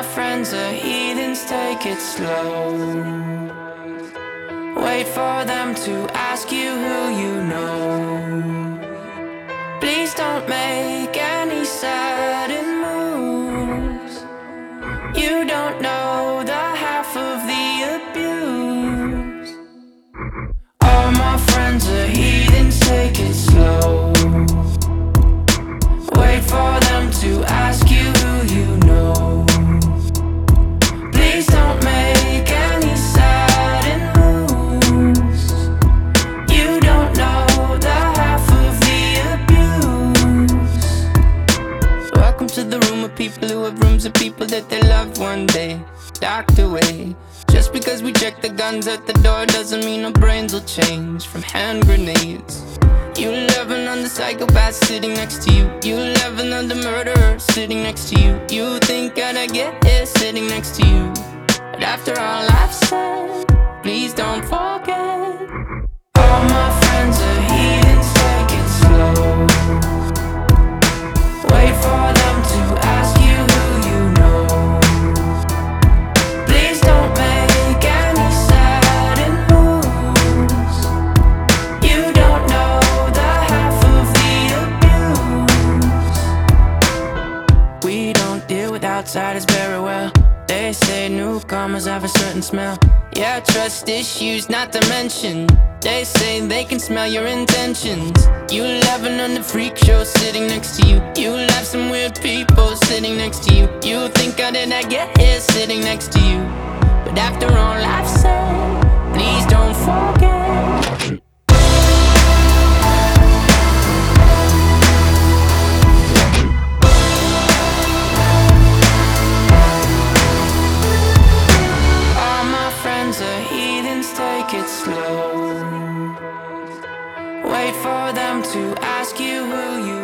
friends are heathens, take it slow. Wait for them to ask you who you know. Please don't make any sudden moves. You don't know the half of the abuse. All my friends are heathens, take it slow. Wait for them to ask you who you know. Please don't make any sudden moves. You don't know the half of the abuse. Welcome to the room of people who have rooms of people that they loved one day docked away. Just because we check the guns at the door doesn't mean our brains will change from hand grenades. You loving on the psychopath sitting next to you. You loving on the murderer sitting next to you. You think I'd get here sitting next to you. But after all I've said, please don't forget. All my friends are heathens, take it slow. Wait for them to ask you who you know. Please don't make any sudden moves. You don't know the half of the abuse. We don't deal with outsiders very well. They say newcomers have a certain smell. Yeah, trust issues not to mention. They say they can smell your intentions. You loving on the freak show sitting next to you. You love some weird people sitting next to you. You think I did not get here sitting next to you. But after all I've said, please don't forget. All my friends are heathens, take it slow. Wait for them to ask you who you